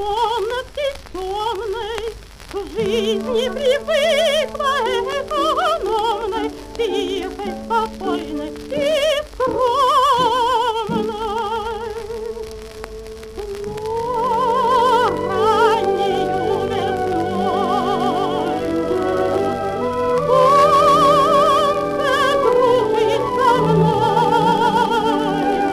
комнатке темной к жизни привыкла экономной, тихой, спокойной и скромной. Но раннею весною солнце дружит со мною.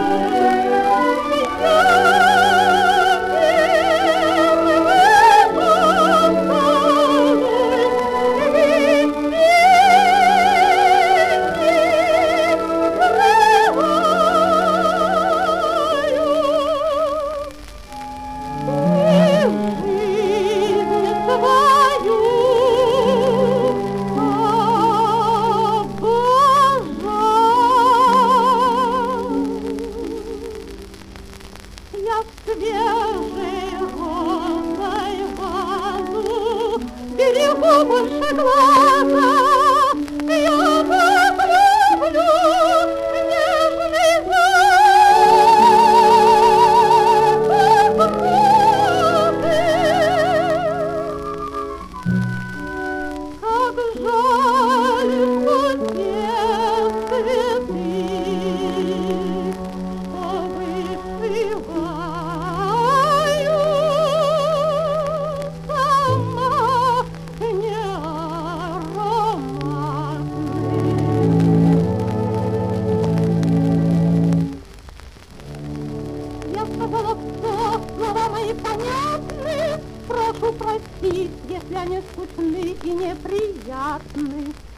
Я в свежей розой вазу берегу больше глаза. Я так люблю нежный запах розы. Как жаль, что те цветы я сказала, что слова мои понятны. Прошу простить, если они скучны и неприятны.